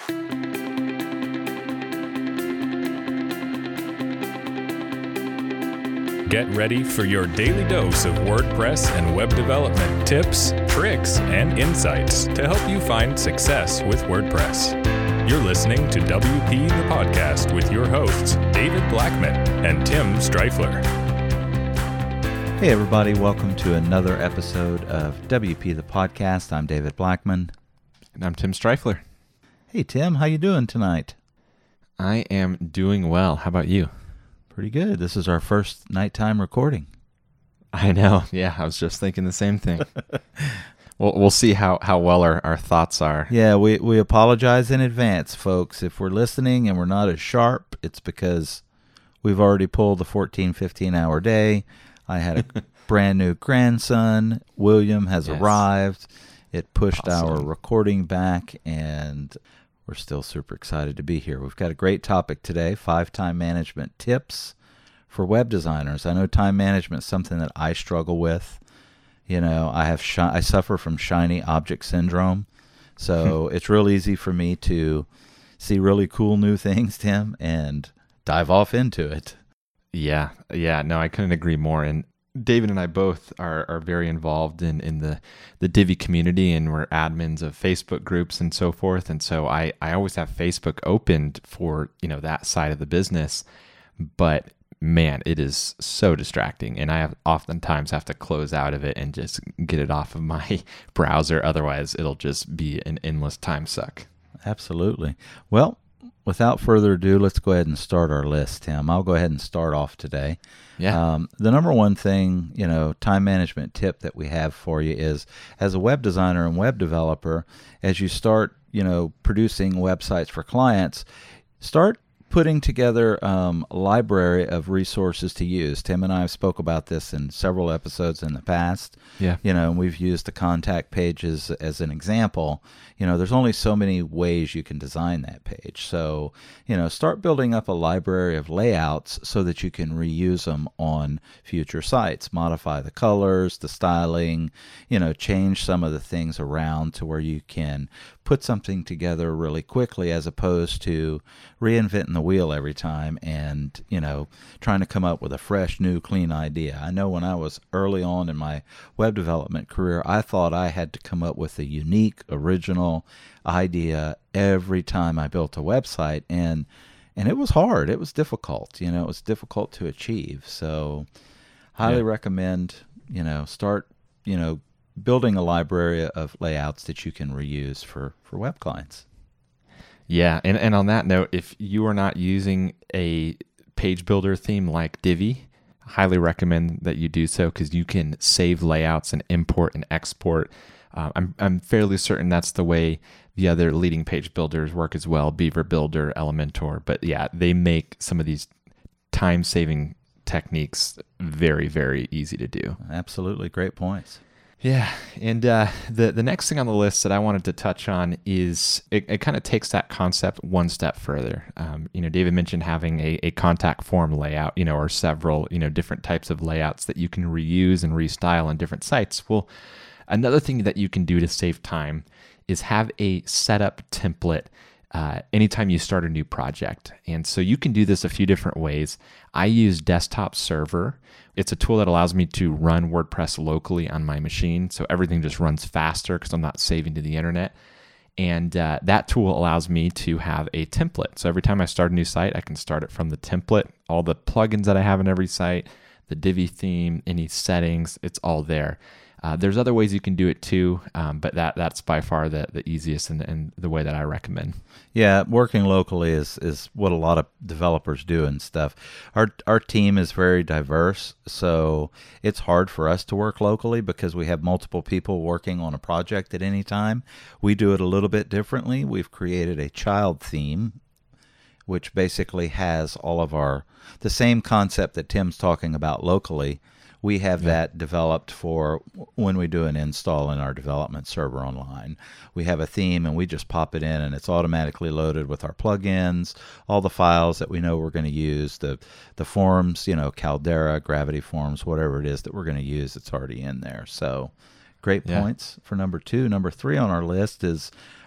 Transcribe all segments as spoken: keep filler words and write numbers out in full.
Get ready for your daily dose of WordPress and web development tips, tricks, and insights to help you find success with WordPress. You're listening to W P the Podcast with your hosts, David Blackman and Tim Streifler. Hey everybody, welcome to another episode of W P the Podcast. I'm David Blackman. And I'm Tim Streifler. Hey Tim, how you doing tonight? I am doing well. How about you? Pretty good. This is our first nighttime recording. I know. Yeah, I was just thinking the same thing. We'll, we'll see how, how well our, our thoughts are. Yeah, we, we apologize in advance, folks. If we're listening and we're not as sharp, it's because we've already pulled the fourteen, fifteen hour day. I had a brand new grandson. William has yes. arrived. It pushed awesome. our recording back, and we're still super excited to be here. We've got a great topic today, five time management tips for web designers. I know time management is something that I struggle with. You know, I have shi- I suffer from shiny object syndrome, so it's real easy for me to see really cool new things, Tim, and dive off into it. Yeah, yeah, no, I couldn't agree more. And David and I both are, are very involved in, in the, the Divi community, and we're admins of Facebook groups and so forth. And so I, I always have Facebook opened for, you know, that side of the business. But man, it is so distracting. And I have oftentimes have to close out of it and just get it off of my browser. Otherwise, it'll just be an endless time suck. Absolutely. Well, without further ado, let's go ahead and start our list, Tim. I'll go ahead and start off today. Yeah. Um, the number one thing, you know, time management tip that we have for you is, as a web designer and web developer, as you start, you know, producing websites for clients, start putting together um, a library of resources to use. Tim and I have spoke about this in several episodes in the past. Yeah. You know, and we've used the contact pages as an example. You know, there's only so many ways you can design that page. So, you know, start building up a library of layouts so that you can reuse them on future sites. Modify the colors, the styling, you know, change some of the things around to where you can put something together really quickly, as opposed to reinventing the wheel every time and, you know, trying to come up with a fresh, new, clean idea. I know when I was early on in my web development career, I thought I had to come up with a unique, original idea every time I built a website, and and it was hard. It was difficult. You know, it was difficult to achieve. So highly yeah. recommend, you know, start, you know, building a library of layouts that you can reuse for, for web clients. Yeah, and, and on that note, if you are not using a page builder theme like Divi, highly recommend that you do so, because you can save layouts and import and export. Uh, I'm I'm fairly certain that's the way the other leading page builders work as well, Beaver Builder, Elementor. But yeah, they make some of these time-saving techniques very, very easy to do. Absolutely, great points. Yeah, and uh, the the next thing on the list that I wanted to touch on is it, it kind of takes that concept one step further. Um, you know, David mentioned having a, a contact form layout, you know, or several, you know, different types of layouts that you can reuse and restyle on different sites. Well, another thing that you can do to save time is have a setup template uh, anytime you start a new project. And so you can do this a few different ways. I use Desktop Server. It's a tool that allows me to run WordPress locally on my machine, so everything just runs faster because I'm not saving to the internet. And uh, that tool allows me to have a template. So every time I start a new site, I can start it from the template. All the plugins that I have in every site, the Divi theme, any settings, it's all there. Uh, there's other ways you can do it too, um, but that that's by far the, the easiest and, and the way that I recommend. Yeah, working locally is, is what a lot of developers do and stuff. Our our team is very diverse, so it's hard for us to work locally because we have multiple people working on a project at any time. We do it a little bit differently. We've created a child theme, which basically has all of our, the same concept that Tim's talking about locally. We have yeah. that developed for when we do an install in our development server online. We have a theme and we just pop it in and it's automatically loaded with our plugins, all the files that we know we're going to use, the the forms, you know, Caldera, Gravity Forms, whatever it is that we're going to use, it's already in there. So great yeah. points for number two. Number three on our list is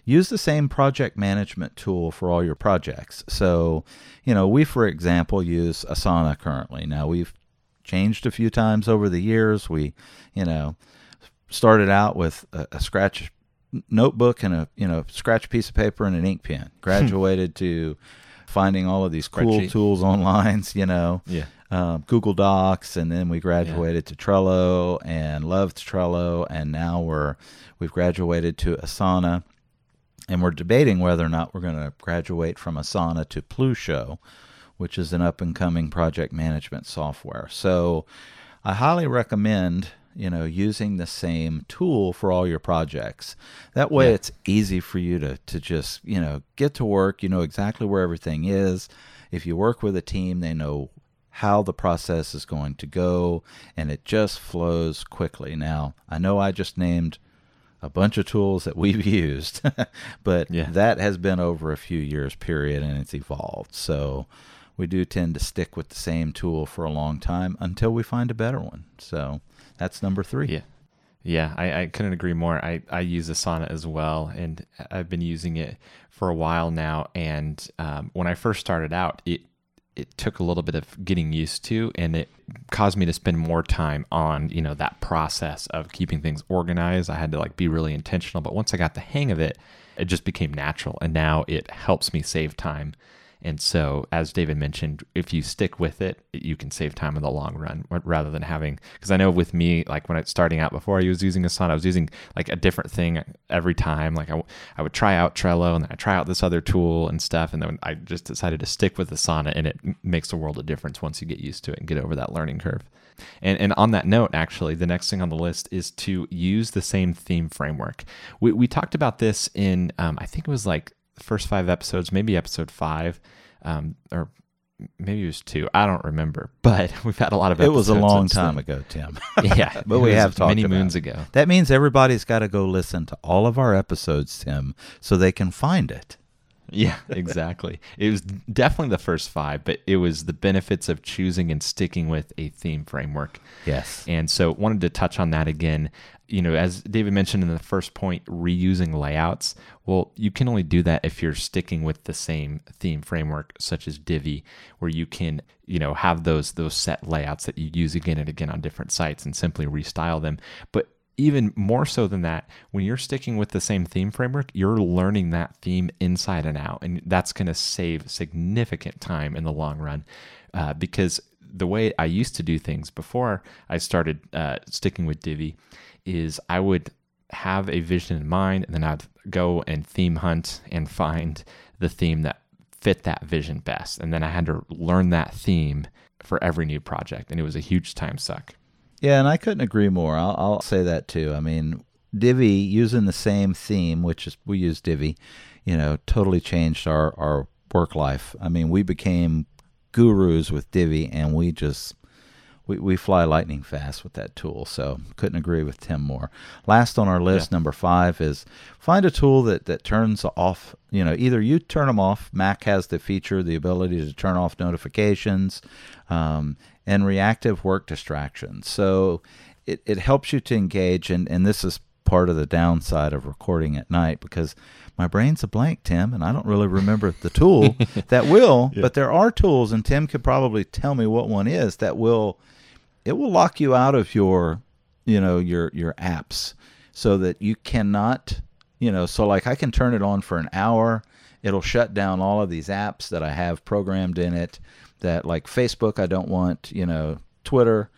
use the same project management tool for all your projects. So, you know, we, for example, use Asana currently. Now, we've changed a few times over the years. We, you know, started out with a, a scratch notebook and a, you know, scratch piece of paper and an ink pen. Graduated to finding all of these cool Spreadsheet. tools online, you know, Yeah. um, Google Docs, and then we graduated to Trello and loved Trello, and now we're we've graduated to Asana, and we're debating whether or not we're going to graduate from Asana to Plusho, which is an up-and-coming project management software. So I highly recommend, you know, using the same tool for all your projects. That way Yeah. it's easy for you to, to just, you know, get to work. You know exactly where everything is. If you work with a team, they know how the process is going to go, and it just flows quickly. Now, I know I just named a bunch of tools that we've used, but Yeah. that has been over a few years period, and it's evolved. So we do tend to stick with the same tool for a long time until we find a better one. So that's number three. Yeah. Yeah, I, I couldn't agree more. I, I use Asana as well, and I've been using it for a while now. And um, when I first started out, it it took a little bit of getting used to, and it caused me to spend more time on, you know, that process of keeping things organized. I had to like be really intentional, but once I got the hang of it, it just became natural, and now it helps me save time. And so, as David mentioned, if you stick with it, you can save time in the long run rather than having, because I know with me, like when I was starting out before I was using Asana, I was using like a different thing every time. Like I, I would try out Trello and then I try out this other tool and stuff. And then I just decided to stick with Asana, and it makes a world of difference once you get used to it and get over that learning curve. And and on that note, actually, the next thing on the list is to use the same theme framework. We, we talked about this in, um, I think it was like the first five episodes, maybe episode five, um, or maybe it was two. I don't remember, but we've had a lot of It episodes. was a long since time then. ago, Tim. Yeah, But we it was have talked many about moons it. ago. That means everybody's got to go listen to all of our episodes, Tim, so they can find it. Yeah, exactly. It was definitely the first five, but it was the benefits of choosing and sticking with a theme framework. Yes. And so wanted to touch on that again. You know, as David mentioned in the first point, reusing layouts. Well, you can only do that if you're sticking with the same theme framework, such as Divi, where you can, you know, have those those set layouts that you use again and again on different sites and simply restyle them. But even more so than that, when you're sticking with the same theme framework, you're learning that theme inside and out. And that's going to save significant time in the long run, uh, because the way I used to do things before I started uh, sticking with Divi is I would have a vision in mind, and then I'd go and theme hunt and find the theme that fit that vision best. And then I had to learn that theme for every new project, and it was a huge time suck. Yeah, and I couldn't agree more. I'll, I'll say that too. I mean, Divi, using the same theme, which is we use Divi, you know, totally changed our, our work life. I mean, we became gurus with Divi, and we just we, we fly lightning fast with that tool. So couldn't agree with Tim more. Last on our list, Yeah. number five, is find a tool that, that turns off, you know, either you turn them off. Mac has the feature, the ability to turn off notifications, um, and reactive work distractions. So it, it helps you to engage, and, and this is part of the downside of recording at night, because my brain's a blank, Tim, and I don't really remember the tool that will, Yeah. but there are tools, and Tim could probably tell me what one is, that will, it will lock you out of your, you know, your, your apps, so that you cannot, you know, so like I can turn it on for an hour. It'll shut down all of these apps that I have programmed in it, that like Facebook, I don't want, you know, Twitter,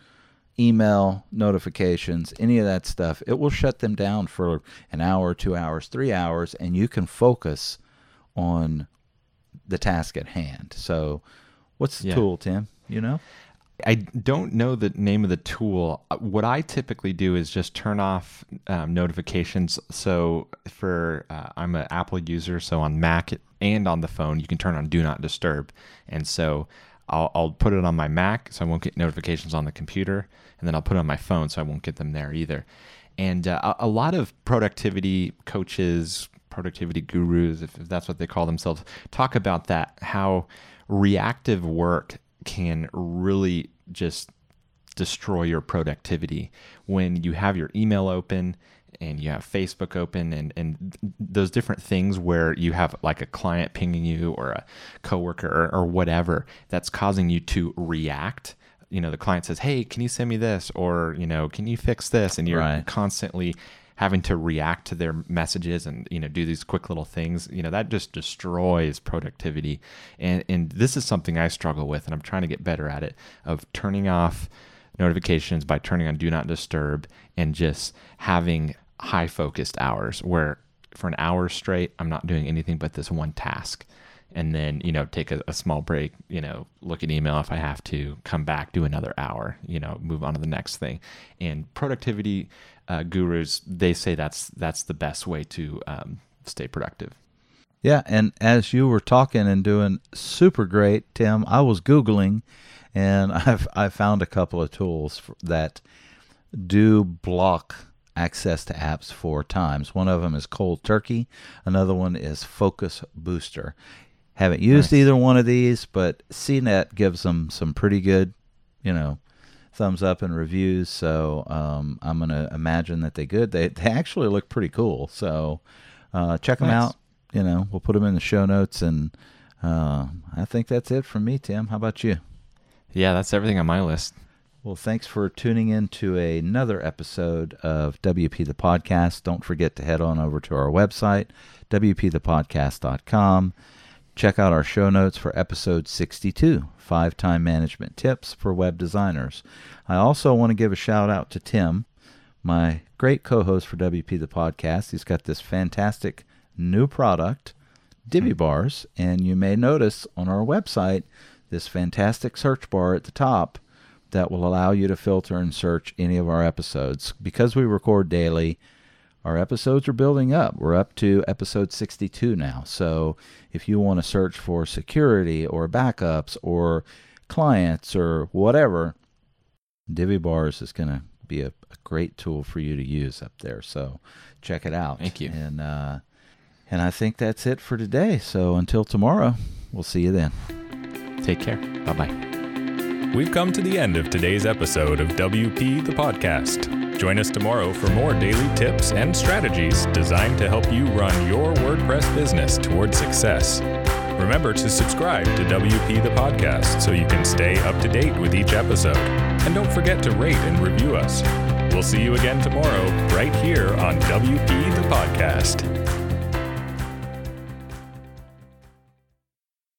email, notifications, any of that stuff. It will shut them down for an hour, two hours, three hours, and you can focus on the task at hand. So what's the Yeah. tool, Tim? You know? I don't know the name of the tool. What I typically do is just turn off um, notifications. So for, uh, I'm an Apple user, so on Mac and on the phone, you can turn on Do Not Disturb. And so I'll, I'll put it on my Mac so I won't get notifications on the computer, and then I'll put it on my phone so I won't get them there either. And uh, a, a lot of productivity coaches, productivity gurus, if, if that's what they call themselves, talk about that, how reactive work can really just destroy your productivity when you have your email open and you have Facebook open, and, and those different things where you have like a client pinging you or a coworker or, or whatever that's causing you to react. You know, the client says, hey, can you send me this? Or, you know, can you fix this? And you're right. constantly having to react to their messages and, you know, do these quick little things. You know, that just destroys productivity. And, and this is something I struggle with, and I'm trying to get better at it, of turning off notifications by turning on Do Not Disturb and just having high focused hours where for an hour straight, I'm not doing anything but this one task. And then, you know, take a, a small break, you know, look at email if I have to, come back, do another hour, you know, move on to the next thing. And productivity uh, gurus, they say that's that's the best way to um, stay productive. Yeah, and as you were talking and doing super great, Tim, I was Googling, and I've I found a couple of tools that do block access to apps four times. One of them is Cold Turkey. Another one is Focus Booster. Haven't used nice. either one of these, but C net gives them some pretty good, you know, thumbs up and reviews. So um, I'm going to imagine that they good. They they actually look pretty cool. So uh, check them nice. out. You know, we'll put them in the show notes. And uh, I think that's it from me, Tim. How about you? Yeah, that's everything on my list. Well, thanks for tuning in to another episode of W P the Podcast. Don't forget to head on over to our website, W P the podcast dot com. Check out our show notes for episode sixty-two, Five Time Management Tips for Web Designers. I also want to give a shout out to Tim, my great co-host for W P the Podcast. He's got this fantastic new product, Divi Bars, and you may notice on our website this fantastic search bar at the top that will allow you to filter and search any of our episodes. Because we record daily, our episodes are building up. We're up to episode sixty-two now. So if you want to search for security or backups or clients or whatever, Divi Bars is going to be a, a great tool for you to use up there. So check it out. Thank you. And, uh, and I think that's it for today. So until tomorrow, we'll see you then. Take care. Bye-bye. We've come to the end of today's episode of W P the Podcast. Join us tomorrow for more daily tips and strategies designed to help you run your WordPress business toward success. Remember to subscribe to W P the Podcast so you can stay up to date with each episode. And don't forget to rate and review us. We'll see you again tomorrow right here on W P the Podcast.